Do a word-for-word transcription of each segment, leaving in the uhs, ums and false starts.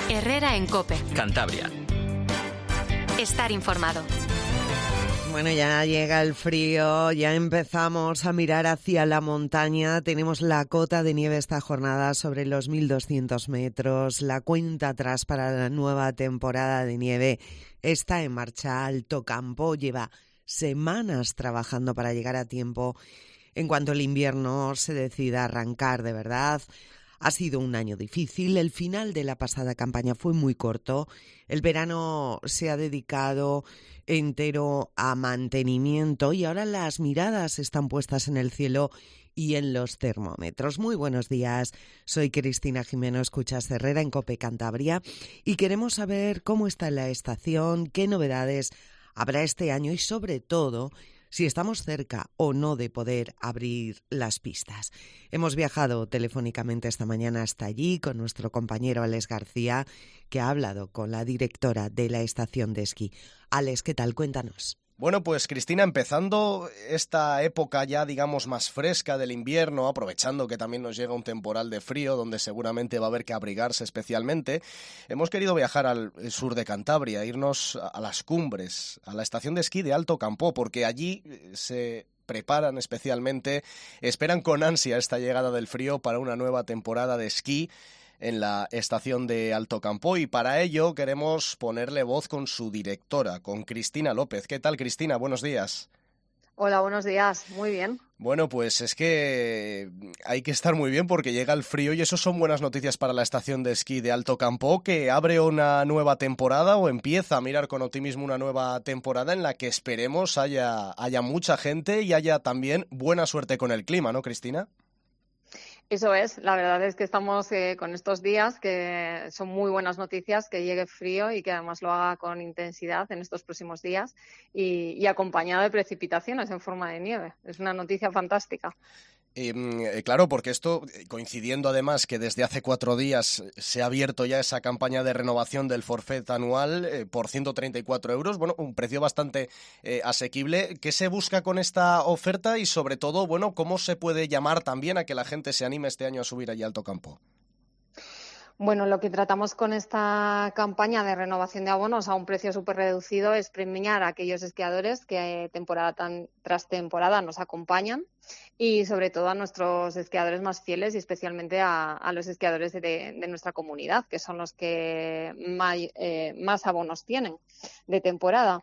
Herrera en COPE. Cantabria. Estar informado. Bueno, ya llega el frío, ya empezamos a mirar hacia la montaña. Tenemos la cota de nieve esta jornada sobre los mil doscientos metros. La cuenta atrás para la nueva temporada de nieve está en marcha. Alto Campo lleva semanas trabajando para llegar a tiempo en cuanto el invierno se decida arrancar de verdad. Ha sido un año difícil, el final de la pasada campaña fue muy corto, el verano se ha dedicado entero a mantenimiento y ahora las miradas están puestas en el cielo y en los termómetros. Muy buenos días, soy Cristina Jimeno, escuchas Herrera en COPE Cantabria y queremos saber cómo está la estación, qué novedades habrá este año y sobre todo si estamos cerca o no de poder abrir las pistas. Hemos viajado telefónicamente esta mañana hasta allí con nuestro compañero Alex García, que ha hablado con la directora de la estación de esquí. Alex, ¿qué tal? Cuéntanos. Bueno, pues Cristina, empezando esta época ya, digamos, más fresca del invierno, aprovechando que también nos llega un temporal de frío, donde seguramente va a haber que abrigarse especialmente, hemos querido viajar al sur de Cantabria, irnos a las cumbres, a la estación de esquí de Alto Campo, porque allí se preparan especialmente, esperan con ansia esta llegada del frío para una nueva temporada de esquí en la estación de Alto Campo, y para ello queremos ponerle voz con su directora, con Cristina López. ¿Qué tal, Cristina? Buenos días. Hola, buenos días. Muy bien. Bueno, pues es que hay que estar muy bien porque llega el frío y eso son buenas noticias para la estación de esquí de Alto Campo, que abre una nueva temporada o empieza a mirar con optimismo una nueva temporada en la que esperemos haya, haya mucha gente y haya también buena suerte con el clima, ¿no, Cristina? Eso es, la verdad es que estamos eh, con estos días que son muy buenas noticias, que llegue frío y que además lo haga con intensidad en estos próximos días y, y acompañado de precipitaciones en forma de nieve. Es una noticia fantástica. Eh, claro, porque esto, coincidiendo además que desde hace cuatro días se ha abierto ya esa campaña de renovación del forfait anual eh, por ciento treinta y cuatro euros, bueno, un precio bastante eh, asequible. ¿Qué se busca con esta oferta y sobre todo, bueno, cómo se puede llamar también a que la gente se anime este año a subir allí a Alto Campo? Bueno, lo que tratamos con esta campaña de renovación de abonos a un precio súper reducido es premiar a aquellos esquiadores que temporada tan, tras temporada nos acompañan y sobre todo a nuestros esquiadores más fieles y especialmente a, a los esquiadores de, de nuestra comunidad, que son los que más, eh, más abonos tienen de temporada.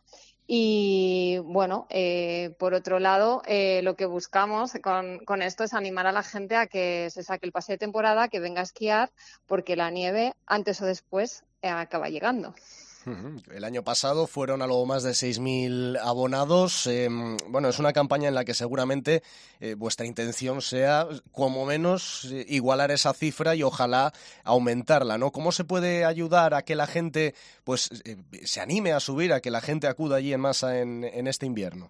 Y bueno, eh, por otro lado, eh, lo que buscamos con, con esto es animar a la gente a que se saque el pase de temporada, que venga a esquiar, porque la nieve antes o después eh, acaba llegando. El año pasado fueron algo más de seis mil abonados. Eh, bueno, es una campaña en la que seguramente eh, vuestra intención sea, como menos, eh, igualar esa cifra y ojalá aumentarla, ¿no? ¿Cómo se puede ayudar a que la gente pues eh, se anime a subir, a que la gente acuda allí en masa en, en este invierno?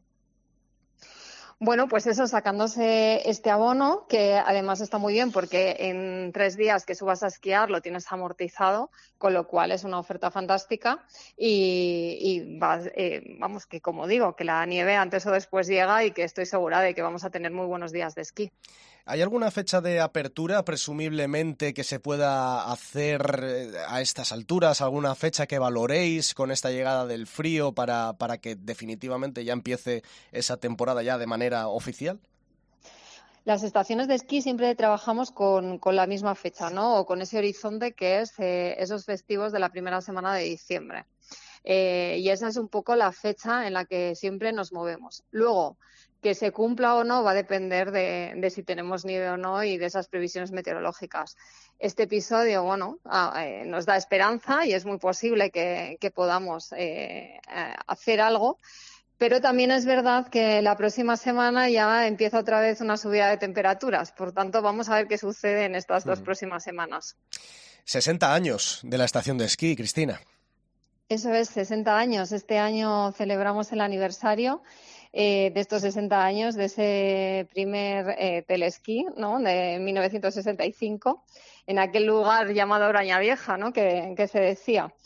Bueno, pues eso, sacándose este abono, que además está muy bien porque en tres días que subas a esquiar lo tienes amortizado, con lo cual es una oferta fantástica y, y vas, eh, vamos, que como digo, que la nieve antes o después llega y que estoy segura de que vamos a tener muy buenos días de esquí. ¿Hay alguna fecha de apertura, presumiblemente, que se pueda hacer a estas alturas? ¿Alguna fecha que valoréis con esta llegada del frío para, para que definitivamente ya empiece esa temporada ya de manera oficial? Las estaciones de esquí siempre trabajamos con, con la misma fecha, ¿no? O con ese horizonte que es eh, esos festivos de la primera semana de diciembre. Eh, y esa es un poco la fecha en la que siempre nos movemos. Luego, que se cumpla o no va a depender de, de si tenemos nieve o no y de esas previsiones meteorológicas. Este episodio, bueno, eh, nos da esperanza y es muy posible que, que podamos eh, hacer algo, pero también es verdad que la próxima semana ya empieza otra vez una subida de temperaturas. Por tanto, vamos a ver qué sucede en estas dos próximas semanas. sesenta años de la estación de esquí, Cristina. Eso es, sesenta años. Este año celebramos el aniversario eh, de estos sesenta años, de ese primer eh, telesquí, ¿no?, de mil novecientos sesenta y cinco, en aquel lugar llamado Oraña Vieja, ¿no?, que, que se decía.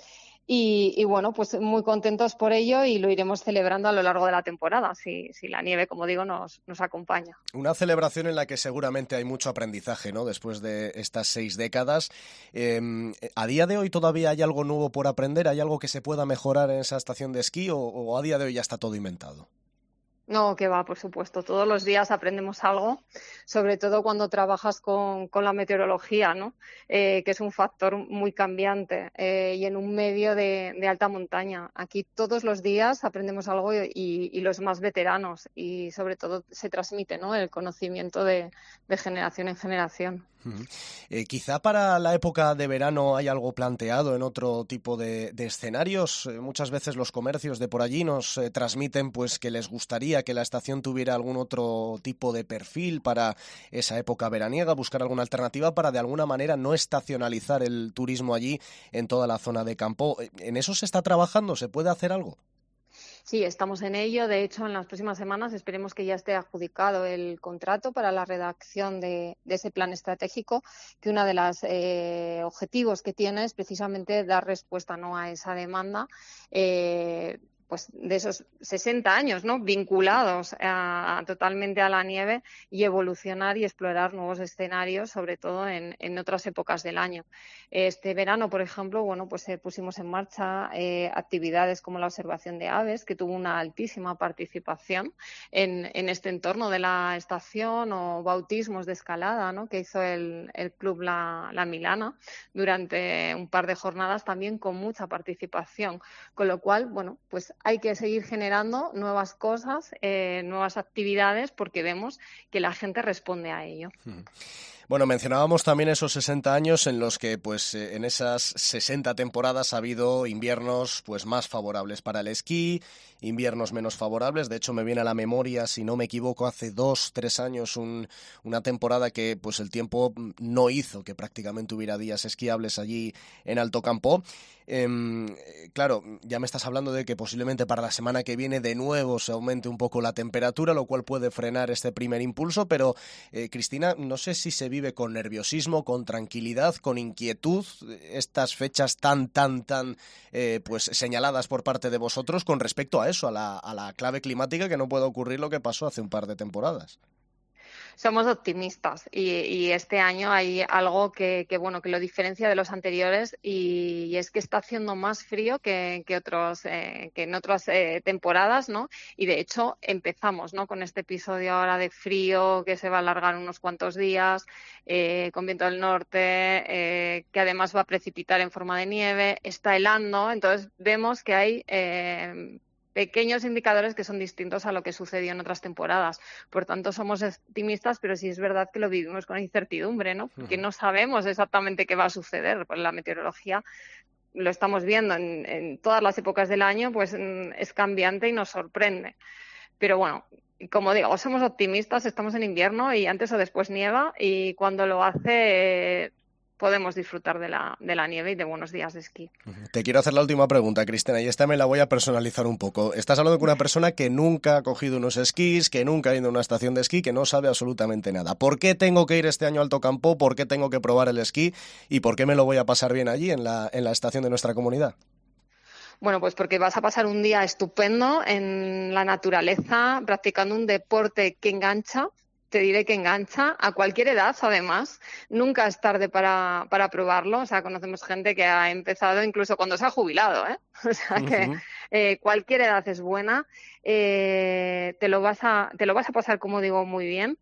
Y, y bueno, pues muy contentos por ello y lo iremos celebrando a lo largo de la temporada, si, si la nieve, como digo, nos, nos acompaña. Una celebración en la que seguramente hay mucho aprendizaje, ¿no? Después de estas seis décadas. Eh, ¿A día de hoy todavía hay algo nuevo por aprender? ¿Hay algo que se pueda mejorar en esa estación de esquí o, o a día de hoy ya está todo inventado? No, que va, por supuesto. Todos los días aprendemos algo, sobre todo cuando trabajas con, con la meteorología, ¿no? Eh, que es un factor muy cambiante eh, y en un medio de, de alta montaña. Aquí todos los días aprendemos algo y, y los más veteranos y sobre todo se transmite, ¿no? El conocimiento de, de generación en generación. Uh-huh. Eh, quizá para la época de verano hay algo planteado en otro tipo de, de escenarios. Eh, muchas veces los comercios de por allí nos eh, transmiten pues que les gustaría que la estación tuviera algún otro tipo de perfil para esa época veraniega, buscar alguna alternativa para de alguna manera no estacionalizar el turismo allí en toda la zona de campo. ¿En eso se está trabajando? ¿Se puede hacer algo? Sí, estamos en ello. De hecho, en las próximas semanas esperemos que ya esté adjudicado el contrato para la redacción de, de ese plan estratégico, que uno de los eh, objetivos que tiene es precisamente dar respuesta, ¿no?, a esa demanda. Eh, pues de esos sesenta años, ¿no?, vinculados a, totalmente a la nieve y evolucionar y explorar nuevos escenarios, sobre todo en, en otras épocas del año. Este verano, por ejemplo, bueno, pues eh, pusimos en marcha eh, actividades como la observación de aves, que tuvo una altísima participación en, en este entorno de la estación, o bautismos de escalada, ¿no?, que hizo el, el club La, La Milana durante un par de jornadas, también con mucha participación, con lo cual, bueno, pues hay que seguir generando nuevas cosas, eh, nuevas actividades, porque vemos que la gente responde a ello. Bueno, mencionábamos también esos sesenta años en los que, pues, eh, en esas sesenta temporadas ha habido inviernos, pues, más favorables para el esquí, inviernos menos favorables. De hecho, me viene a la memoria, si no me equivoco, hace dos, tres años, un, una temporada que, pues, el tiempo no hizo que prácticamente hubiera días esquiables allí en Alto Campó. Eh, claro, ya me estás hablando de que posiblemente para la semana que viene de nuevo se aumente un poco la temperatura, lo cual puede frenar este primer impulso, pero, eh, Cristina, no sé si se vive con nerviosismo, con tranquilidad, con inquietud, estas fechas tan, tan, tan eh, pues señaladas por parte de vosotros con respecto a eso, a la, a la clave climática, que no puede ocurrir lo que pasó hace un par de temporadas. Somos optimistas y, y este año hay algo que, que bueno que lo diferencia de los anteriores y, y es que está haciendo más frío que, que otros eh, que en otras eh, temporadas, ¿no? Y de hecho empezamos, ¿no?, con este episodio ahora de frío que se va a alargar unos cuantos días, eh, con viento del norte, eh, que además va a precipitar en forma de nieve, está helando, entonces vemos que hay eh, pequeños indicadores que son distintos a lo que sucedió en otras temporadas. Por tanto, somos optimistas, pero sí es verdad que lo vivimos con incertidumbre, ¿no? Porque no sabemos exactamente qué va a suceder. Pues la meteorología, lo estamos viendo en, en todas las épocas del año, pues es cambiante y nos sorprende. Pero bueno, como digo, somos optimistas, estamos en invierno y antes o después nieva, y cuando lo hace eh, podemos disfrutar de la, de la nieve y de buenos días de esquí. Te quiero hacer la última pregunta, Cristina, y esta me la voy a personalizar un poco. Estás hablando con una persona que nunca ha cogido unos esquís, que nunca ha ido a una estación de esquí, que no sabe absolutamente nada. ¿Por qué tengo que ir este año a Alto Campó? ¿Por qué tengo que probar el esquí? ¿Y por qué me lo voy a pasar bien allí, en la, en la estación de nuestra comunidad? Bueno, pues porque vas a pasar un día estupendo en la naturaleza, practicando un deporte que engancha. Te diré que engancha a cualquier edad, además. Nunca es tarde para, para probarlo. O sea, conocemos gente que ha empezado incluso cuando se ha jubilado, ¿eh? O sea, que uh-huh. eh, cualquier edad es buena. Eh, te lo vas a, te lo vas a pasar, como digo, muy bien.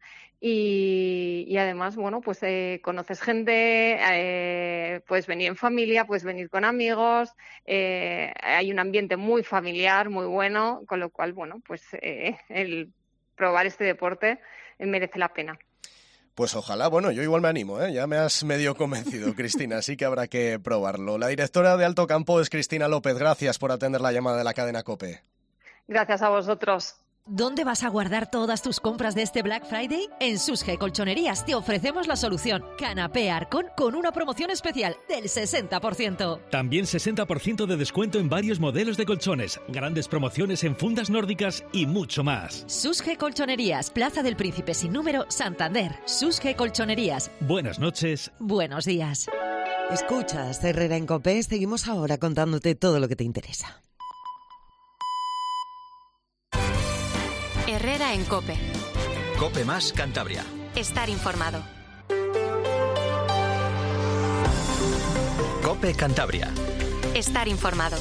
Y, y además, bueno, pues eh, conoces gente, eh, puedes venir en familia, puedes venir con amigos, eh, hay un ambiente muy familiar, muy bueno, con lo cual, bueno, pues eh, el probar este deporte merece la pena. Pues ojalá, bueno, yo igual me animo, ¿eh? Ya me has medio convencido, Cristina, así que habrá que probarlo. La directora de Alto Campó es Cristina López. Gracias por atender la llamada de la cadena COPE. Gracias a vosotros. ¿Dónde vas a guardar todas tus compras de este Black Friday? En Susge Colchonerías te ofrecemos la solución. Canapé Arcón con una promoción especial del sesenta por ciento. También sesenta por ciento de descuento en varios modelos de colchones, grandes promociones en fundas nórdicas y mucho más. Susge Colchonerías, Plaza del Príncipe sin número, Santander. Susge Colchonerías. Buenas noches. Buenos días. Escuchas Herrera en COPE, seguimos ahora contándote todo lo que te interesa. Herrera en COPE. COPE más Cantabria. Estar informado. COPE Cantabria. Estar informado.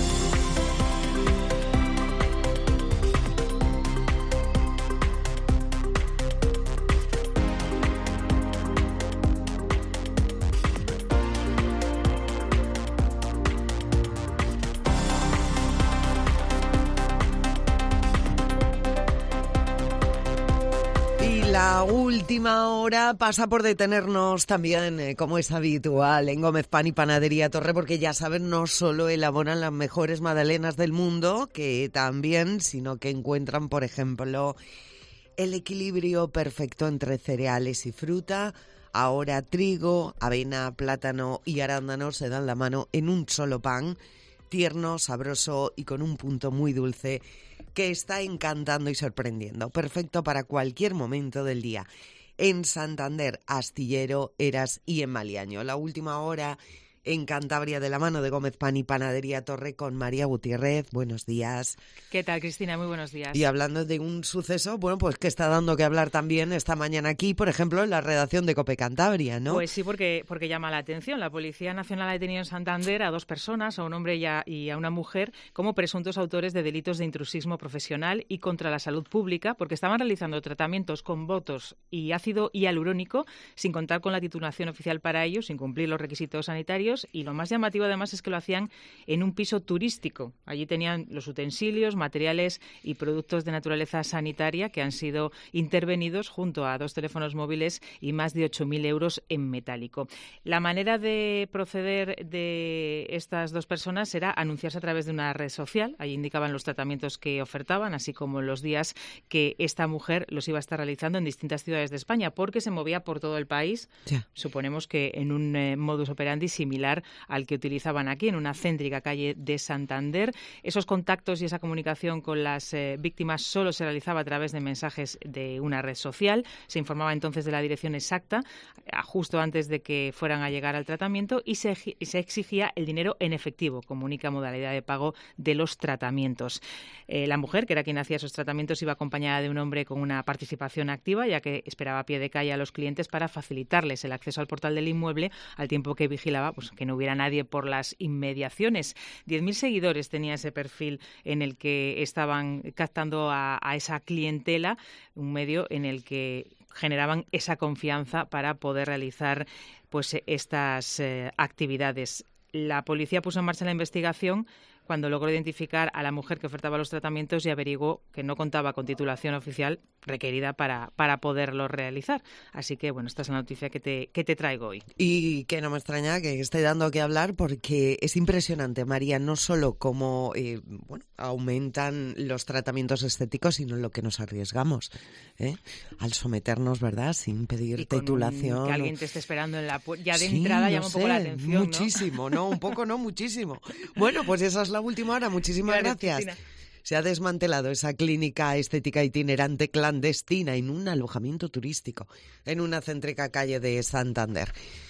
La última hora pasa por detenernos también, eh, como es habitual, en Gómez Pan y Panadería Torre, porque ya saben, no solo elaboran las mejores magdalenas del mundo, que también, sino que encuentran, por ejemplo, el equilibrio perfecto entre cereales y fruta. Ahora trigo, avena, plátano y arándano se dan la mano en un solo pan, tierno, sabroso y con un punto muy dulce, que está encantando y sorprendiendo. Perfecto para cualquier momento del día. En Santander, Astillero, Eras y en Maliaño. La última hora en Cantabria de la mano de Gómez Pan y Panadería Torre con María Gutiérrez. Buenos días. ¿Qué tal, Cristina? Muy buenos días. Y hablando de un suceso, bueno, pues que está dando que hablar también esta mañana aquí, por ejemplo, en la redacción de COPE Cantabria, ¿no? Pues sí, porque, porque llama la atención. La Policía Nacional ha detenido en Santander a dos personas, a un hombre y a, y a una mujer, como presuntos autores de delitos de intrusismo profesional y contra la salud pública, porque estaban realizando tratamientos con botos y ácido hialurónico sin contar con la titulación oficial para ello, sin cumplir los requisitos sanitarios. Y lo más llamativo, además, es que lo hacían en un piso turístico. Allí tenían los utensilios, materiales y productos de naturaleza sanitaria que han sido intervenidos junto a dos teléfonos móviles y más de ocho mil euros en metálico. La manera de proceder de estas dos personas era anunciarse a través de una red social. Allí indicaban los tratamientos que ofertaban, así como los días que esta mujer los iba a estar realizando en distintas ciudades de España, porque se movía por todo el país. Yeah. Suponemos que en un eh, modus operandi similar al que utilizaban aquí, en una céntrica calle de Santander. Esos contactos y esa comunicación con las eh, víctimas solo se realizaba a través de mensajes de una red social. Se informaba entonces de la dirección exacta, justo antes de que fueran a llegar al tratamiento, y se, y se exigía el dinero en efectivo, como única modalidad de pago de los tratamientos. Eh, la mujer, que era quien hacía esos tratamientos, iba acompañada de un hombre con una participación activa, ya que esperaba a pie de calle a los clientes para facilitarles el acceso al portal del inmueble, al tiempo que vigilaba pues, que no hubiera nadie por las inmediaciones. diez mil seguidores tenía ese perfil en el que estaban captando a, a esa clientela, un medio en el que generaban esa confianza para poder realizar pues estas eh, actividades. La policía puso en marcha la investigación cuando logró identificar a la mujer que ofertaba los tratamientos y averiguó que no contaba con titulación oficial requerida para, para poderlo realizar. Así que, bueno, esta es la noticia que te, que te traigo hoy. Y que no me extraña que esté dando que hablar, porque es impresionante, María, no solo cómo eh, bueno, aumentan los tratamientos estéticos, sino lo que nos arriesgamos ¿eh? al someternos, ¿verdad?, sin pedir y con titulación. Un, que alguien te esté esperando en la puerta. Ya de sí, entrada no llama un sé, poco la atención, muchísimo, ¿no? ¿no? Un poco, no, muchísimo. Bueno, pues esa es la última hora. Muchísimas claro, gracias. Cristina. Se ha desmantelado esa clínica estética itinerante clandestina en un alojamiento turístico en una céntrica calle de Santander.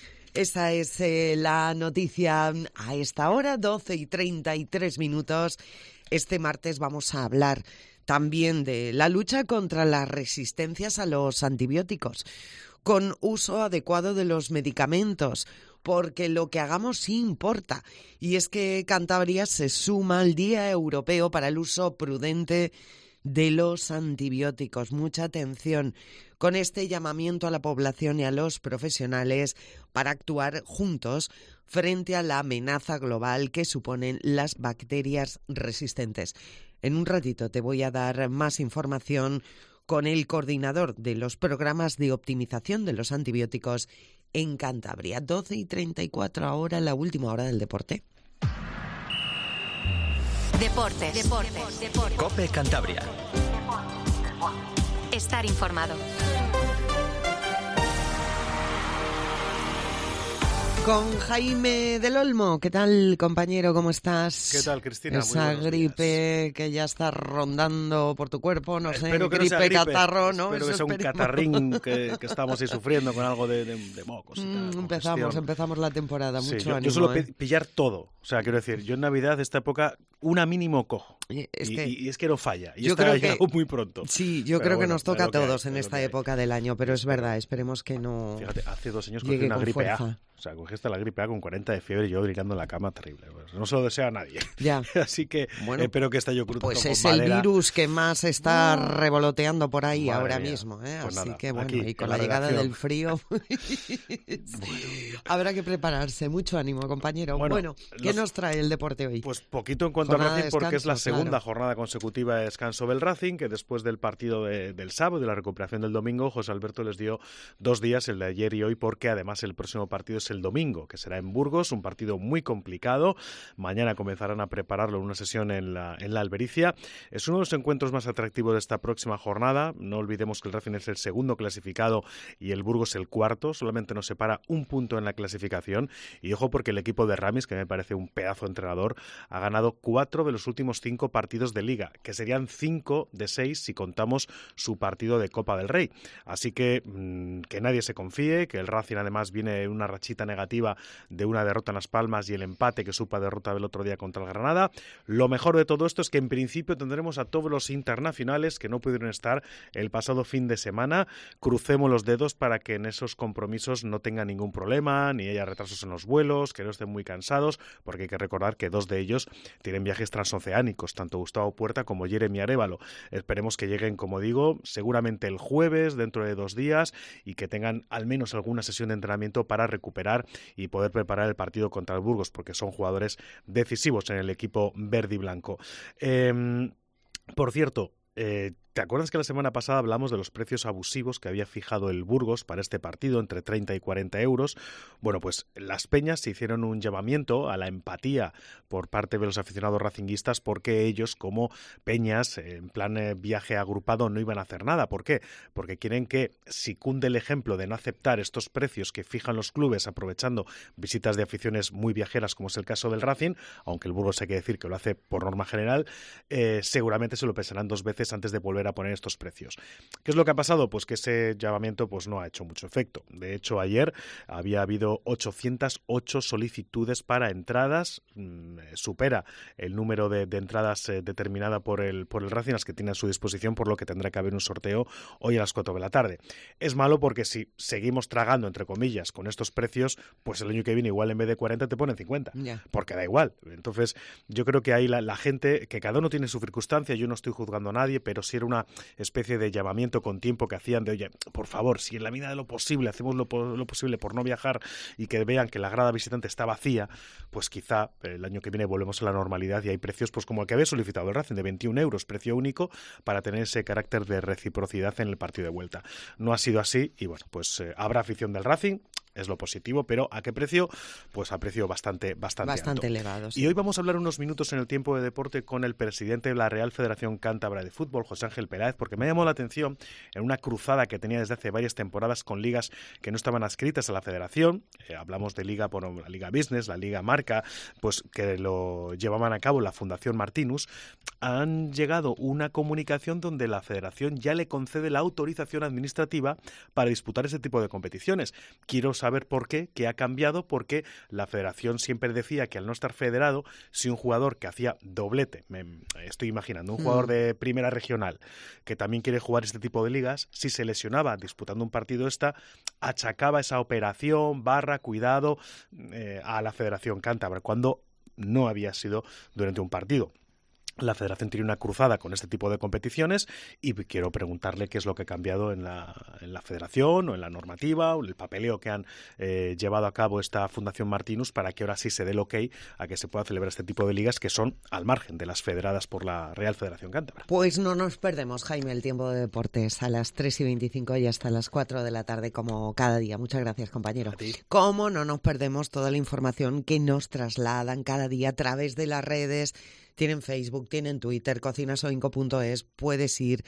Esa es eh, la noticia a esta hora, doce y treinta y tres minutos. Este martes vamos a hablar también de la lucha contra las resistencias a los antibióticos, con uso adecuado de los medicamentos, porque lo que hagamos sí importa. Y es que Cantabria se suma al Día Europeo para el uso prudente de los antibióticos. Mucha atención con este llamamiento a la población y a los profesionales para actuar juntos frente a la amenaza global que suponen las bacterias resistentes. En un ratito te voy a dar más información con el coordinador de los programas de optimización de los antibióticos en Cantabria. doce y treinta y cuatro ahora, la última hora del deporte. Deportes. Deportes. Deportes. COPE Cantabria. Estar informado. Con Jaime del Olmo. ¿Qué tal, compañero? ¿Cómo estás? ¿Qué tal, Cristina? Esa Muy buenos gripe días. que ya está rondando por tu cuerpo, no sé, Espero que gripe, no sea gripe, catarro, ¿no? Espero Eso que sea un esperemos. catarrín que, que estamos ahí sufriendo con algo de, de, de mocos y tal, Mm, congestión. empezamos, empezamos la temporada, Sí, mucho yo, ánimo. yo suelo ¿eh? pi- pillar todo. O sea, quiero decir, yo en Navidad, esta época, una mínimo cojo. Y es y, que- y- y es que no falla. Y yo está creo que- llegado muy pronto. Sí, yo Pero creo que bueno, nos es toca a lo que hay, todos en es lo esta que hay. época del año, pero es verdad, esperemos que no Fíjate, hace dos años cogí llegue una con gripe A. fuerza. O sea, cogí hasta la gripe A con cuarenta de fiebre y yo brincando en la cama, terrible. Pues no se lo desea a nadie. Ya. Así que Bueno, espero que esté yo crudo Pues con es el madera. virus que más está revoloteando por ahí Madre ahora mía. mismo, ¿eh? Pues Así nada, que bueno, aquí, y con en la, la llegada redacción. del frío habrá que prepararse. Mucho ánimo, compañero. Bueno, Bueno, ¿qué los- nos trae el deporte hoy? Pues poquito en cuanto Jornada a de Racing, porque es la descanso, segunda claro. jornada consecutiva de descanso del Racing, que después del partido de- del sábado y de la recuperación del domingo, José Alberto les dio dos días, el de ayer y hoy, porque además el próximo partido es el domingo, que será en Burgos, un partido muy complicado. Mañana comenzarán a prepararlo en una sesión en la, en la Albericia. Es uno de los encuentros más atractivos de esta próxima jornada. No olvidemos que el Racing es el segundo clasificado y el Burgos el cuarto. Solamente nos separa un punto en la clasificación. Y ojo, porque el equipo de Ramis, que me parece un pedazo de entrenador, ha ganado cuatro de los últimos cinco partidos de Liga, que serían cinco de seis si contamos su partido de Copa del Rey. Así que mmm, que nadie se confíe, que el Racing además viene en una rachita negativa de una derrota en Las Palmas y el empate que supa derrota del otro día contra el Granada. Lo mejor de todo esto es que en principio tendremos a todos los internacionales que no pudieron estar el pasado fin de semana. Crucemos los dedos para que en esos compromisos no tengan ningún problema, ni haya retrasos en los vuelos, que no estén muy cansados, porque hay que recordar que dos de ellos tienen viajes transoceánicos, tanto Gustavo Puerta como Jeremy Arévalo. Esperemos que lleguen, como digo, seguramente el jueves, dentro de dos días, y que tengan al menos alguna sesión de entrenamiento para recuperar y poder preparar el partido contra el Burgos, porque son jugadores decisivos en el equipo verde y blanco. Eh, por cierto, eh, ¿te acuerdas que la semana pasada hablamos de los precios abusivos que había fijado el Burgos para este partido, entre treinta y cuarenta euros? Bueno, pues las peñas se hicieron un llamamiento a la empatía por parte de los aficionados racinguistas, porque ellos, como peñas, en plan eh, viaje agrupado, no iban a hacer nada. ¿Por qué? Porque quieren que, si cunde el ejemplo de no aceptar estos precios que fijan los clubes aprovechando visitas de aficiones muy viajeras, como es el caso del Racing, aunque el Burgos hay que decir que lo hace por norma general, eh, seguramente se lo pensarán dos veces antes de volver a poner estos precios. ¿Qué es lo que ha pasado? Pues que ese llamamiento pues no ha hecho mucho efecto. De hecho, ayer había habido ochocientas ocho solicitudes para entradas, mmm, supera el número de, de entradas eh, determinada por el, por el Racing, las que tiene a su disposición, por lo que tendrá que haber un sorteo hoy a las cuatro de la tarde. Es malo porque si seguimos tragando, entre comillas, con estos precios, pues el año que viene igual en vez de cuarenta te ponen cincuenta, Ya. porque da igual. Entonces, yo creo que ahí la, la gente, que cada uno tiene su circunstancia, yo no estoy juzgando a nadie, pero sí era una especie de llamamiento con tiempo que hacían de, oye, por favor, si en la medida de lo posible hacemos lo, lo posible por no viajar y que vean que la grada visitante está vacía, pues quizá el año que viene volvemos a la normalidad y hay precios pues como el que había solicitado el Racing, de veintiún euros, precio único, para tener ese carácter de reciprocidad en el partido de vuelta. No ha sido así y bueno, pues eh, habrá afición del Racing, es lo positivo, pero ¿a qué precio? Pues a precio bastante, bastante, Bastante alto. elevado. Sí. Y hoy vamos a hablar unos minutos en el tiempo de deporte con el presidente de la Real Federación Cántabra de Fútbol, José Ángel Peláez, porque me ha llamado la atención en una cruzada que tenía desde hace varias temporadas con ligas que no estaban adscritas a la federación. Eh, hablamos de liga, por la Liga Business, la Liga Marca, pues que lo llevaban a cabo la Fundación Martinus. Han llegado una comunicación donde la federación ya le concede la autorización administrativa para disputar ese tipo de competiciones. Quiero saber por qué, qué ha cambiado, porque la federación siempre decía que al no estar federado, si un jugador que hacía doblete, me estoy imaginando, un jugador de primera regional que también quiere jugar este tipo de ligas, si se lesionaba disputando un partido esta, achacaba esa operación, barra, cuidado eh, a la Federación Cántabra, cuando no había sido durante un partido. La federación tiene una cruzada con este tipo de competiciones y quiero preguntarle qué es lo que ha cambiado en la, en la federación o en la normativa o en el papeleo que han eh, llevado a cabo esta Fundación Martinus para que ahora sí se dé el ok a que se pueda celebrar este tipo de ligas que son al margen de las federadas por la Real Federación Cántabra. Pues no nos perdemos, Jaime, el tiempo de deportes a las tres y veinticinco y hasta las cuatro de la tarde como cada día. Muchas gracias, compañero. A ti. Cómo no nos perdemos toda la información que nos trasladan cada día a través de las redes. Tienen Facebook, tienen Twitter, cocinasoinco punto es, puedes ir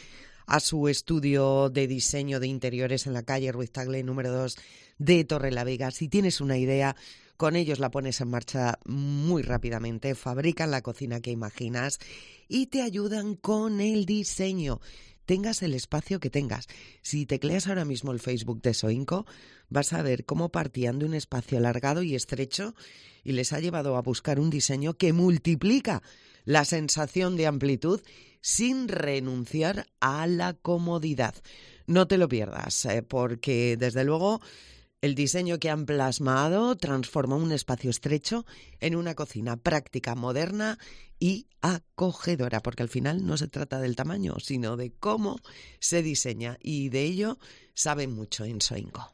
a su estudio de diseño de interiores en la calle Ruiz Tagle número dos de Torrelavega. Si tienes una idea, con ellos la pones en marcha muy rápidamente, fabrican la cocina que imaginas y te ayudan con el diseño. Tengas el espacio que tengas. Si tecleas ahora mismo el Facebook de Soinco, vas a ver cómo partían de un espacio alargado y estrecho y les ha llevado a buscar un diseño que multiplica la sensación de amplitud sin renunciar a la comodidad. No te lo pierdas, eh, porque desde luego el diseño que han plasmado transforma un espacio estrecho en una cocina práctica, moderna y acogedora, porque al final no se trata del tamaño, sino de cómo se diseña, y de ello saben mucho en Soinco.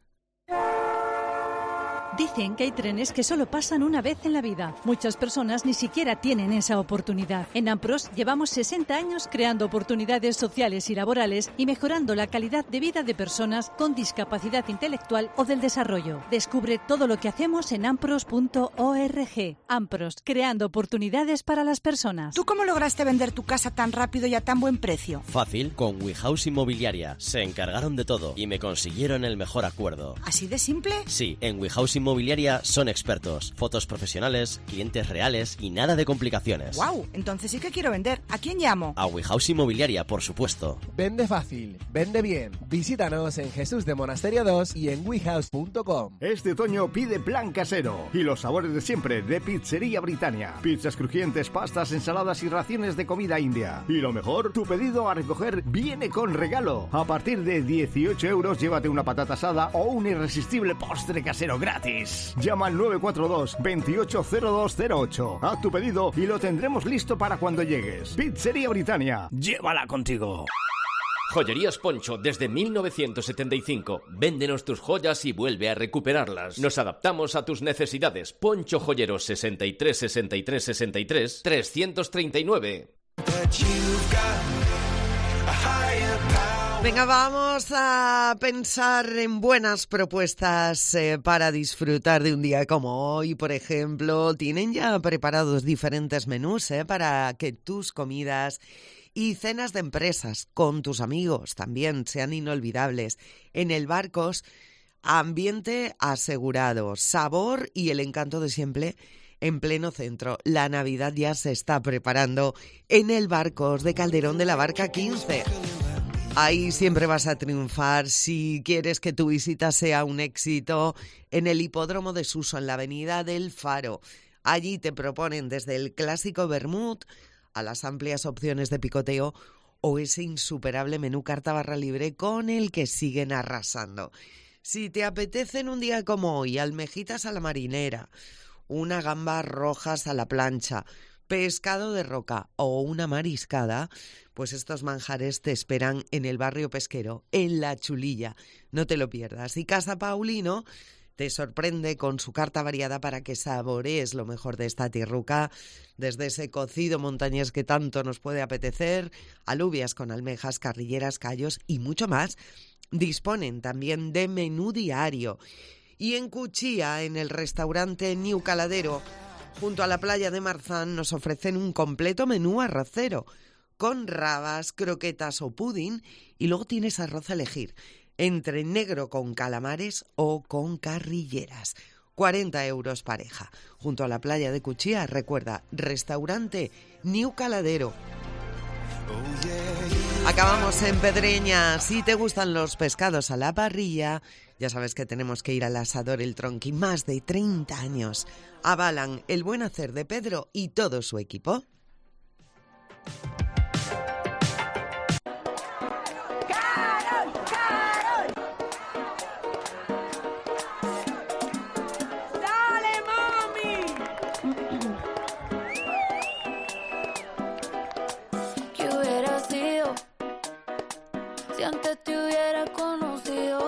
Dicen que hay trenes que solo pasan una vez en la vida. Muchas personas ni siquiera tienen esa oportunidad. En Ampros llevamos sesenta años creando oportunidades sociales y laborales y mejorando la calidad de vida de personas con discapacidad intelectual o del desarrollo. Descubre todo lo que hacemos en ampros punto org. Ampros, creando oportunidades para las personas. ¿Tú cómo lograste vender tu casa tan rápido y a tan buen precio? Fácil, con WeHouse Inmobiliaria. Se encargaron de todo y me consiguieron el mejor acuerdo. ¿Así de simple? Sí, en WeHouse Inmobiliaria son expertos. Fotos profesionales, clientes reales y nada de complicaciones. ¡Wow! Entonces sí que quiero vender. ¿A quién llamo? A WeHouse Inmobiliaria, por supuesto. Vende fácil, vende bien. Visítanos en Jesús de Monasterio dos y en wehouse punto com. Este otoño pide plan casero y los sabores de siempre de Pizzería Britannia. Pizzas crujientes, pastas, ensaladas y raciones de comida india. Y lo mejor, tu pedido a recoger viene con regalo. A partir de dieciocho euros llévate una patata asada o un irresistible postre casero gratis. Llama al nueve cuatro dos, veintiocho cero dos cero ocho. Haz tu pedido y lo tendremos listo para cuando llegues. Pizzería Britannia, llévala contigo. Joyerías Poncho desde mil novecientos setenta y cinco. Véndenos tus joyas y vuelve a recuperarlas. Nos adaptamos a tus necesidades. Poncho Joyeros sesenta y tres sesenta y tres sesenta y tres trescientos treinta y nueve. Venga, vamos a pensar en buenas propuestas eh, para disfrutar de un día como hoy. Por ejemplo, tienen ya preparados diferentes menús eh, para que tus comidas y cenas de empresas con tus amigos también sean inolvidables. En el Barcos, ambiente asegurado, sabor y el encanto de siempre en pleno centro. La Navidad ya se está preparando en el Barcos de Calderón de la Barca quince. Ahí siempre vas a triunfar. Si quieres que tu visita sea un éxito, en el Hipódromo de Suso, en la Avenida del Faro. Allí te proponen desde el clásico vermut a las amplias opciones de picoteo o ese insuperable menú carta barra libre con el que siguen arrasando. Si te apetece en un día como hoy, almejitas a la marinera, una gambas rojas a la plancha, pescado de roca o una mariscada, pues estos manjares te esperan en el barrio pesquero, en La Chulilla. No te lo pierdas. Y Casa Paulino te sorprende con su carta variada para que saborees lo mejor de esta tierruca, desde ese cocido montañés que tanto nos puede apetecer, alubias con almejas, carrilleras, callos y mucho más. Disponen también de menú diario. Y en Cuchilla, en el restaurante New Caladero, junto a la playa de Marzán, nos ofrecen un completo menú arrocero, con rabas, croquetas o pudding, y luego tienes arroz a elegir, entre negro con calamares o con carrilleras. cuarenta euros pareja. Junto a la playa de Cuchilla, recuerda, restaurante New Caladero. Acabamos en Pedreña. Si te gustan los pescados a la parrilla, ya sabes que tenemos que ir al asador El Tronqui. Más de treinta años avalan el buen hacer de Pedro y todo su equipo. Antes te hubiera conocido,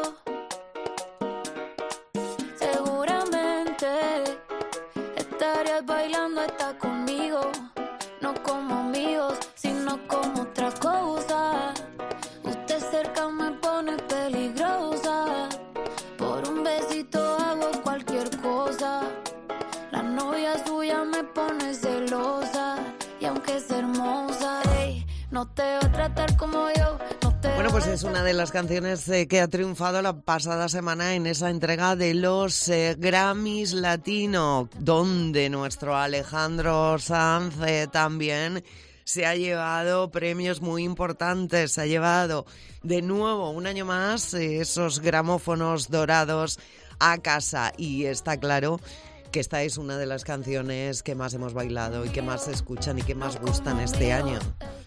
seguramente estarías bailando hasta conmigo, no como amigos, sino como otra cosa. Usted cerca me pone peligrosa, por un besito hago cualquier cosa. La novia suya me pone celosa, y aunque es hermosa, hey, no te va a tratar como yo. es una de las canciones eh, que ha triunfado la pasada semana en esa entrega de los eh, Grammys Latino, donde nuestro Alejandro Sanz eh, también se ha llevado premios muy importantes. Se ha llevado de nuevo un año más eh, esos gramófonos dorados a casa, y está claro que esta es una de las canciones que más hemos bailado y que más se escuchan y que más gustan este año.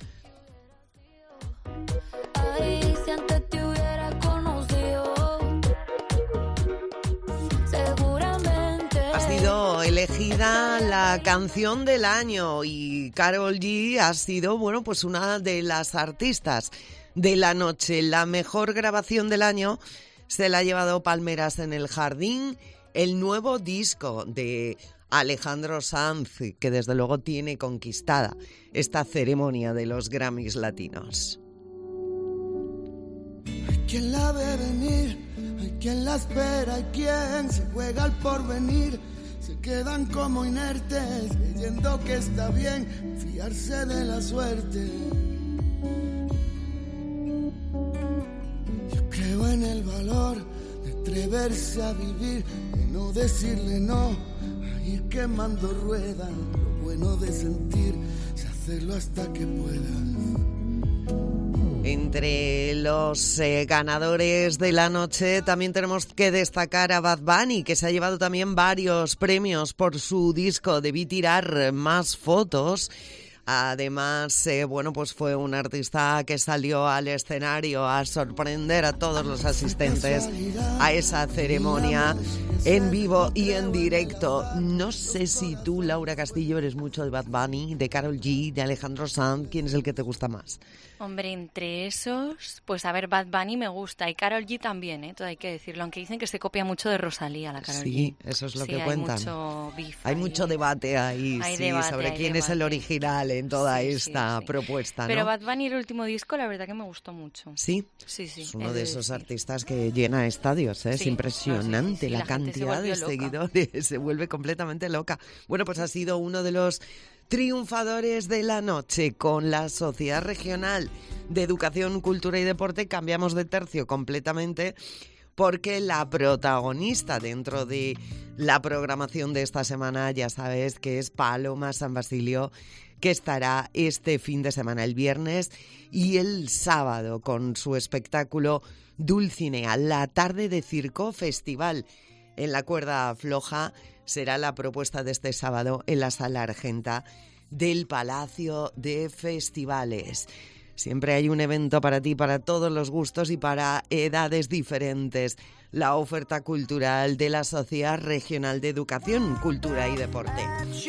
Ay, si antes te hubiera conocido, seguramente. Ha sido elegida la canción del año y Karol G ha sido, bueno, pues una de las artistas de la noche. La mejor grabación del año se la ha llevado Palmeras en el Jardín, el nuevo disco de Alejandro Sanz, que desde luego tiene conquistada esta ceremonia de los Grammys latinos. Hay quien la ve venir, hay quien la espera, hay quien se juega al porvenir. Se quedan como inertes, creyendo que está bien fiarse de la suerte. Yo creo en el valor de atreverse a vivir, de no decirle no, a ir quemando ruedas. Lo bueno de sentir es hacerlo hasta que puedas. Entre los eh, ganadores de la noche también tenemos que destacar a Bad Bunny, que se ha llevado también varios premios por su disco Debí tirar más fotos. Además, eh, bueno, pues fue un artista que salió al escenario a sorprender a todos los asistentes a esa ceremonia en vivo y en directo. No sé si tú, Laura Castillo, eres mucho de Bad Bunny, de Karol G, de Alejandro Sanz. ¿Quién es el que te gusta más? Hombre, entre esos, pues a ver, Bad Bunny me gusta y Karol G también, ¿eh? Todo hay que decirlo, aunque dicen que se copia mucho de Rosalía, la Karol G. Sí, eso es lo sí, que hay cuentan. Mucho beef hay ahí. mucho debate ahí, hay sí, debate, sobre quién debate. es el original en toda sí, esta sí, sí. propuesta, ¿no? Pero Bad Bunny, el último disco, la verdad que me gustó mucho. Sí, sí, sí. Es uno he de de esos decir. artistas que llena estadios, ¿eh? Sí, Es impresionante no, sí, sí, sí. la, La gente se cantidad de volvió loca. seguidores, se vuelve completamente loca. Bueno, pues ha sido uno de los triunfadores de la noche con la Sociedad Regional de Educación, Cultura y Deporte. Cambiamos de tercio completamente porque la protagonista dentro de la programación de esta semana, ya sabes que es Paloma San Basilio, que estará este fin de semana, el viernes y el sábado, con su espectáculo Dulcinea. La tarde de circo festival en la cuerda floja será la propuesta de este sábado en la Sala Argenta del Palacio de Festivales. Siempre hay un evento para ti, para todos los gustos y para edades diferentes. La oferta cultural de la Sociedad Regional de Educación, Cultura y Deporte.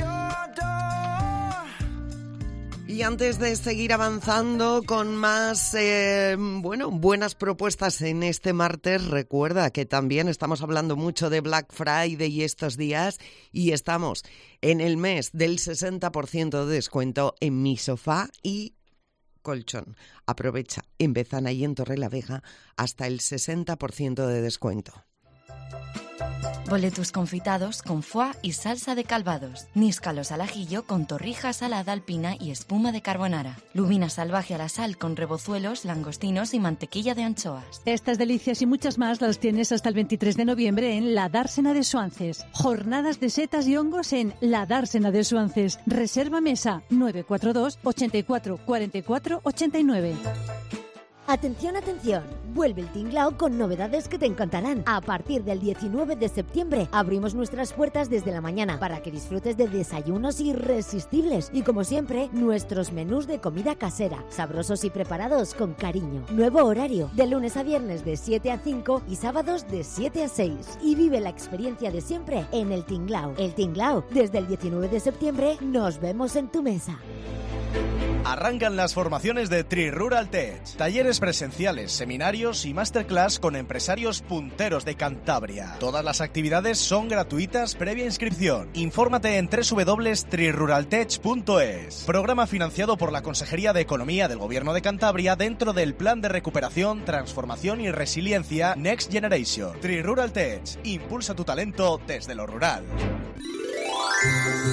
Y antes de seguir avanzando con más, eh, bueno, buenas propuestas en este martes, recuerda que también estamos hablando mucho de Black Friday estos días y estamos en el mes del sesenta por ciento de descuento en Mi Sofá y Colchón. Aprovecha, empiezan ahí en Torrelavega hasta el sesenta por ciento de descuento. Boletus confitados con foie y salsa de calvados. Níscalos al ajillo con torrija salada alpina y espuma de carbonara. Lubina salvaje a la sal con rebozuelos, langostinos y mantequilla de anchoas. Estas delicias y muchas más las tienes hasta el veintitrés de noviembre en La Dársena de Suances. Jornadas de setas y hongos en La Dársena de Suances. Reserva mesa nueve cuatro dos, ochenta y cuatro, cuarenta y cuatro, ochenta y nueve. Atención, atención, vuelve el Tinglao con novedades que te encantarán. A partir del diecinueve de septiembre abrimos nuestras puertas desde la mañana para que disfrutes de desayunos irresistibles y, como siempre, nuestros menús de comida casera, sabrosos y preparados con cariño. Nuevo horario, de lunes a viernes de siete a cinco y sábados de siete a seis. Y vive la experiencia de siempre en el Tinglao. El Tinglao, desde el diecinueve de septiembre, nos vemos en tu mesa. Arrancan las formaciones de Tri Rural Tech. Talleres presenciales, seminarios y masterclass con empresarios punteros de Cantabria. Todas las actividades son gratuitas previa inscripción. Infórmate en doble u doble u doble u punto tri rural tech punto es. Programa financiado por la Consejería de Economía del Gobierno de Cantabria dentro del Plan de Recuperación, Transformación y Resiliencia Next Generation. Tri Rural Tech. Impulsa tu talento desde lo rural.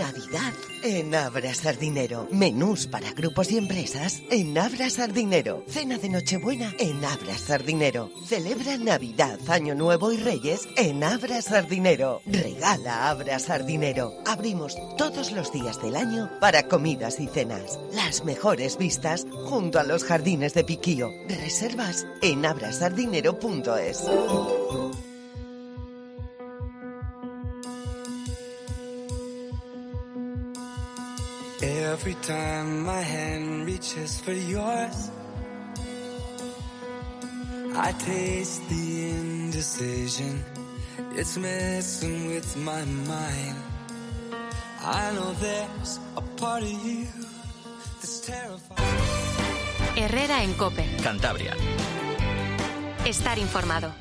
Navidad en Abra Sardinero. Menús para grupos y empresas en Abra Sardinero. Cena de Nochebuena en Abra Sardinero. Celebra Navidad, Año Nuevo y Reyes en Abra Sardinero. Regala Abra Sardinero. Abrimos todos los días del año para comidas y cenas. Las mejores vistas junto a los jardines de Piquío. Reservas en abrasardinero punto es. Every time my hand reaches for yours, I taste the indecision. It's messing with my mind. I know there's a part of you that's terrified. Herrera en COPE. Cantabria. Estar informado.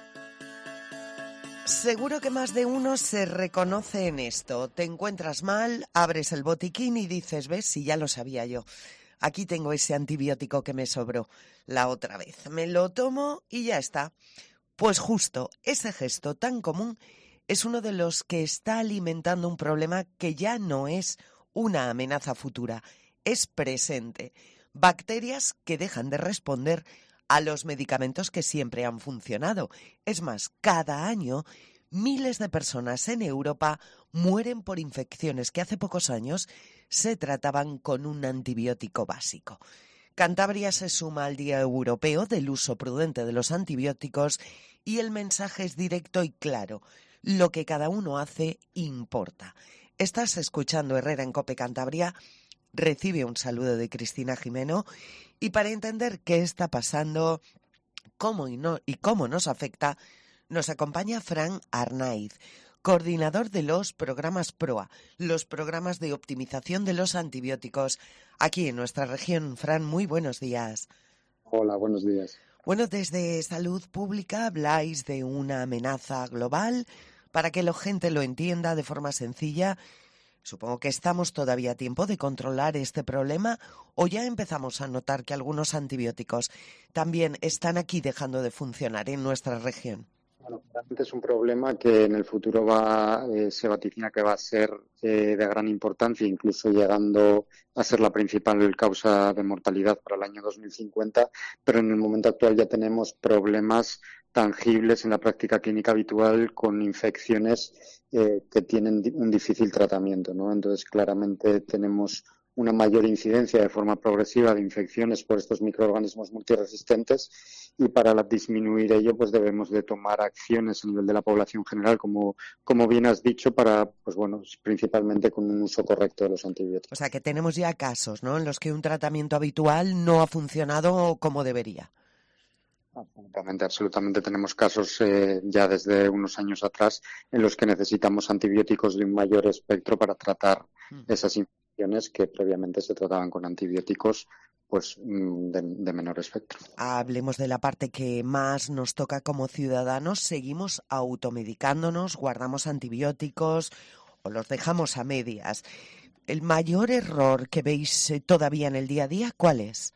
Seguro que más de uno se reconoce en esto. Te encuentras mal, abres el botiquín y dices, ves, si ya lo sabía yo. Aquí tengo ese antibiótico que me sobró la otra vez. Me lo tomo y ya está. Pues justo ese gesto tan común es uno de los que está alimentando un problema que ya no es una amenaza futura, es presente. Bacterias que dejan de responder a los medicamentos que siempre han funcionado. Es más, cada año miles de personas en Europa mueren por infecciones que hace pocos años se trataban con un antibiótico básico. Cantabria se suma al Día Europeo del Uso Prudente de los Antibióticos y el mensaje es directo y claro. Lo que cada uno hace importa. Estás escuchando Herrera en COPE Cantabria. Recibe un saludo de Cristina Jimeno. Y para entender qué está pasando, cómo y, no, y cómo nos afecta, nos acompaña Fran Arnaiz, coordinador de los programas PROA, los programas de optimización de los antibióticos aquí en nuestra región. Fran, muy buenos días. Hola, buenos días. Bueno, desde Salud Pública habláis de una amenaza global. Para que la gente lo entienda de forma sencilla, supongo que estamos todavía a tiempo de controlar este problema o ya empezamos a notar que algunos antibióticos también están aquí dejando de funcionar en nuestra región. Bueno, realmente es un problema que en el futuro va, eh, se vaticina que va a ser eh, de gran importancia, incluso llegando a ser la principal causa de mortalidad para el año dos mil cincuenta, pero en el momento actual ya tenemos problemas tangibles en la práctica clínica habitual con infecciones eh, que tienen un difícil tratamiento, ¿no? Entonces, claramente tenemos una mayor incidencia de forma progresiva de infecciones por estos microorganismos multiresistentes y para la, disminuir ello pues debemos de tomar acciones a nivel de la población general, como, como bien has dicho, para, pues bueno, principalmente con un uso correcto de los antibióticos. O sea que tenemos ya casos, ¿no?, en los que un tratamiento habitual no ha funcionado como debería. Absolutamente, absolutamente. Tenemos casos eh, ya desde unos años atrás en los que necesitamos antibióticos de un mayor espectro para tratar mm. esas infecciones que previamente se trataban con antibióticos pues de, de menor espectro. Hablemos de la parte que más nos toca como ciudadanos. ¿Seguimos automedicándonos, guardamos antibióticos o los dejamos a medias? ¿El mayor error que veis todavía en el día a día, cuál es?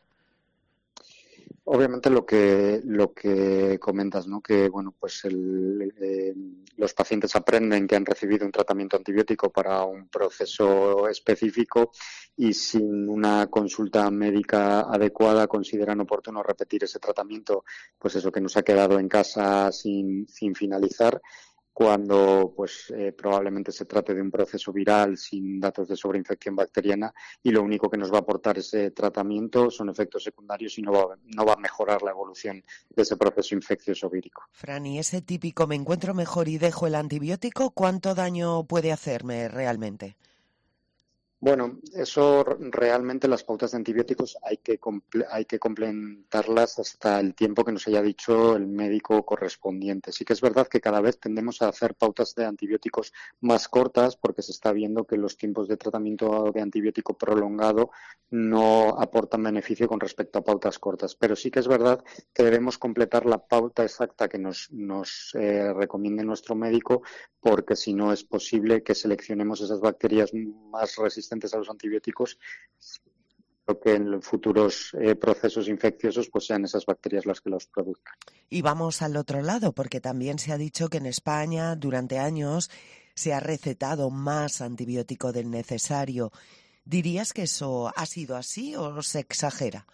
Obviamente lo que lo que comentas, ¿no? Que bueno, pues el, eh, los pacientes aprenden que han recibido un tratamiento antibiótico para un proceso específico y sin una consulta médica adecuada consideran oportuno repetir ese tratamiento, pues eso que nos ha quedado en casa sin sin finalizar, cuando pues eh, probablemente se trate de un proceso viral sin datos de sobreinfección bacteriana y lo único que nos va a aportar ese tratamiento son efectos secundarios y no va, no va a mejorar la evolución de ese proceso infeccioso vírico. Fran, y ese típico me encuentro mejor y dejo el antibiótico, ¿cuánto daño puede hacerme realmente? Bueno, eso realmente las pautas de antibióticos hay que comple- hay que complementarlas hasta el tiempo que nos haya dicho el médico correspondiente. Sí que es verdad que cada vez tendemos a hacer pautas de antibióticos más cortas porque se está viendo que los tiempos de tratamiento de antibiótico prolongado no aportan beneficio con respecto a pautas cortas. Pero sí que es verdad que debemos completar la pauta exacta que nos, nos eh, recomiende nuestro médico, porque si no es posible que seleccionemos esas bacterias más resistentes a los antibióticos, lo que en los futuros eh, procesos infecciosos pues sean esas bacterias las que los produzcan. Y vamos al otro lado, porque también se ha dicho que en España durante años se ha recetado más antibiótico del necesario. ¿Dirías que eso ha sido así o se exagera?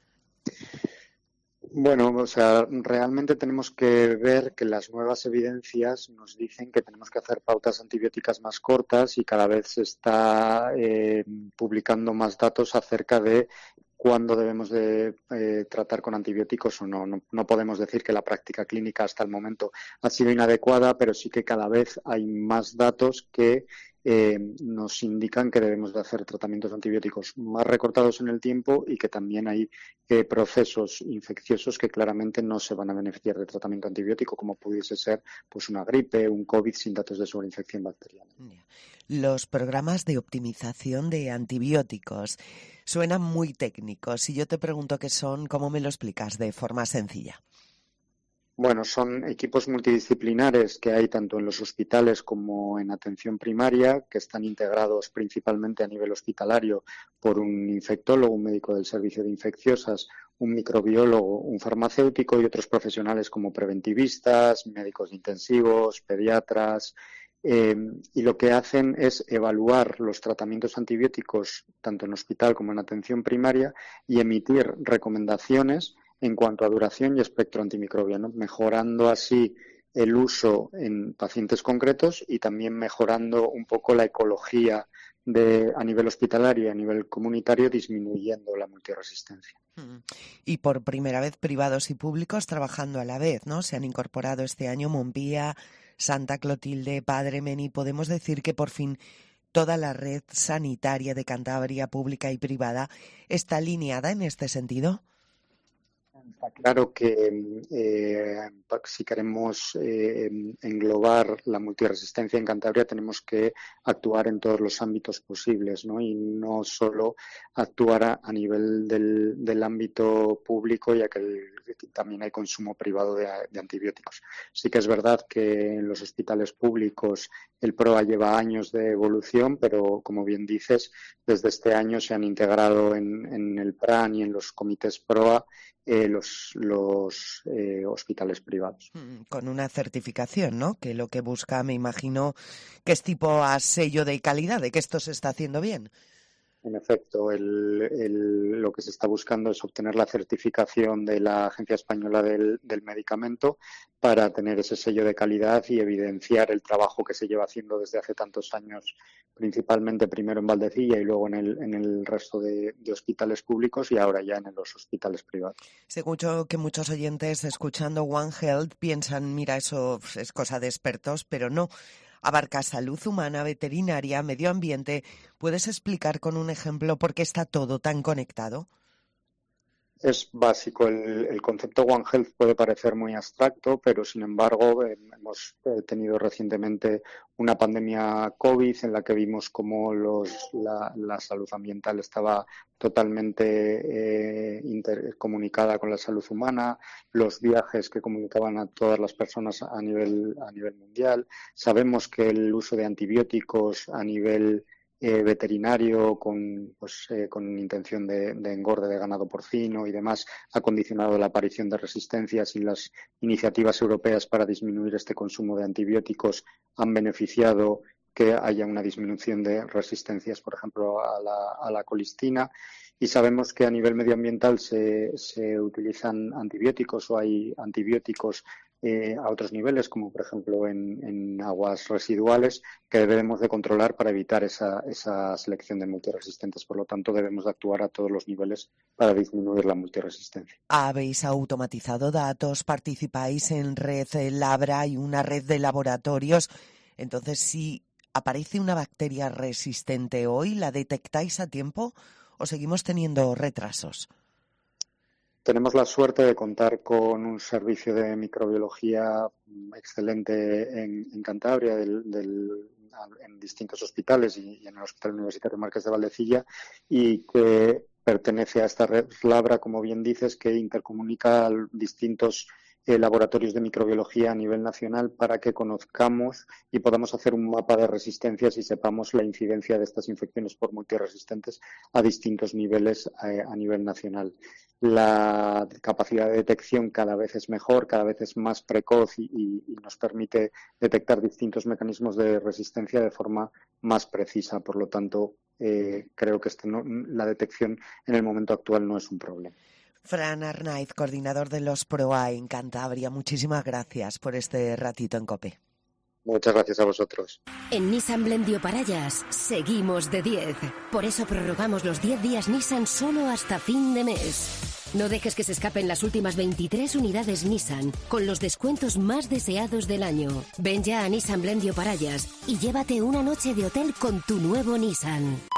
Bueno, o sea, realmente tenemos que ver que las nuevas evidencias nos dicen que tenemos que hacer pautas antibióticas más cortas y cada vez se está eh, publicando más datos acerca de cuándo debemos de eh, tratar con antibióticos o no. no. No podemos decir que la práctica clínica hasta el momento ha sido inadecuada, pero sí que cada vez hay más datos que eh, nos indican que debemos de hacer tratamientos antibióticos más recortados en el tiempo y que también hay eh, procesos infecciosos que claramente no se van a beneficiar de tratamiento antibiótico, como pudiese ser pues una gripe, un COVID sin datos de sobreinfección bacteriana. Los programas de optimización de antibióticos suenan muy técnicos. Si yo te pregunto qué son, ¿cómo me lo explicas de forma sencilla? Bueno, son equipos multidisciplinares que hay tanto en los hospitales como en atención primaria, que están integrados principalmente a nivel hospitalario por un infectólogo, un médico del servicio de infecciosas, un microbiólogo, un farmacéutico y otros profesionales como preventivistas, médicos intensivos, pediatras. Eh, y lo que hacen es evaluar los tratamientos antibióticos tanto en hospital como en atención primaria y emitir recomendaciones en cuanto a duración y espectro antimicrobiano, mejorando así el uso en pacientes concretos y también mejorando un poco la ecología de, a nivel hospitalario y a nivel comunitario, disminuyendo la multiresistencia. Y por primera vez privados y públicos trabajando a la vez, ¿no? Se han incorporado este año Montpía, Santa Clotilde, Padre Meni. Podemos decir que por fin toda la red sanitaria de Cantabria, pública y privada, está alineada en este sentido. Está claro que eh, si queremos eh, englobar la multiresistencia en Cantabria tenemos que actuar en todos los ámbitos posibles, ¿no? Y no solo actuar a, a nivel del, del ámbito público, ya que, el, que también hay consumo privado de, de antibióticos. Sí que es verdad que en los hospitales públicos el PROA lleva años de evolución, pero como bien dices, desde este año se han integrado en, en el PRAN y en los comités PROA Eh, los, los eh, hospitales privados. Con una certificación, ¿no? Que lo que busca, me imagino, que es tipo a sello de calidad, de que esto se está haciendo bien. En efecto, el, el, lo que se está buscando es obtener la certificación de la Agencia Española del, del Medicamento para tener ese sello de calidad y evidenciar el trabajo que se lleva haciendo desde hace tantos años, principalmente primero en Valdecilla y luego en el, en el resto de, de hospitales públicos y ahora ya en los hospitales privados. Seguro que muchos oyentes escuchando One Health piensan, mira, eso es cosa de expertos, pero no. Abarca salud humana, veterinaria, medio ambiente. ¿Puedes explicar con un ejemplo por qué está todo tan conectado? Es básico. El, el concepto One Health puede parecer muy abstracto, pero sin embargo eh, hemos eh, tenido recientemente una pandemia COVID en la que vimos cómo los, la, la salud ambiental estaba totalmente eh, intercomunicada con la salud humana, los viajes que comunicaban a todas las personas a nivel, a nivel mundial. Sabemos que el uso de antibióticos a nivel Eh, veterinario con, pues, eh, con intención de, de engorde de ganado porcino y demás ha condicionado la aparición de resistencias y las iniciativas europeas para disminuir este consumo de antibióticos han beneficiado que haya una disminución de resistencias, por ejemplo, a la, a la colistina. Y sabemos que a nivel medioambiental se, se utilizan antibióticos o hay antibióticos eh, a otros niveles, como por ejemplo en, en aguas residuales, que debemos de controlar para evitar esa, esa selección de multiresistentes. Por lo tanto, debemos de actuar a todos los niveles para disminuir la multiresistencia. ¿Habéis automatizado datos? ¿Participáis en red Labra y una red de laboratorios? Entonces, si aparece una bacteria resistente hoy, ¿la detectáis a tiempo o seguimos teniendo retrasos? Tenemos la suerte de contar con un servicio de microbiología excelente en, en Cantabria, del, del, en distintos hospitales y, y en el Hospital Universitario Marqués de Valdecilla, y que pertenece a esta red Labra, como bien dices, que intercomunica distintos eh, laboratorios de microbiología a nivel nacional para que conozcamos y podamos hacer un mapa de resistencias y sepamos la incidencia de estas infecciones por multiresistentes a distintos niveles eh, a nivel nacional. La capacidad de detección cada vez es mejor, cada vez es más precoz y, y, y nos permite detectar distintos mecanismos de resistencia de forma más precisa. Por lo tanto, eh, creo que este no, la detección en el momento actual no es un problema. Fran Arnaiz, coordinador de los PROA en Cantabria, muchísimas gracias por este ratito en COPE. Muchas gracias a vosotros. En Nissan Blendio Parayas seguimos de diez. Por eso prorrogamos los diez días Nissan solo hasta fin de mes. No dejes que se escapen las últimas veintitrés unidades Nissan con los descuentos más deseados del año. Ven ya a Nissan Blendio Parayas y llévate una noche de hotel con tu nuevo Nissan.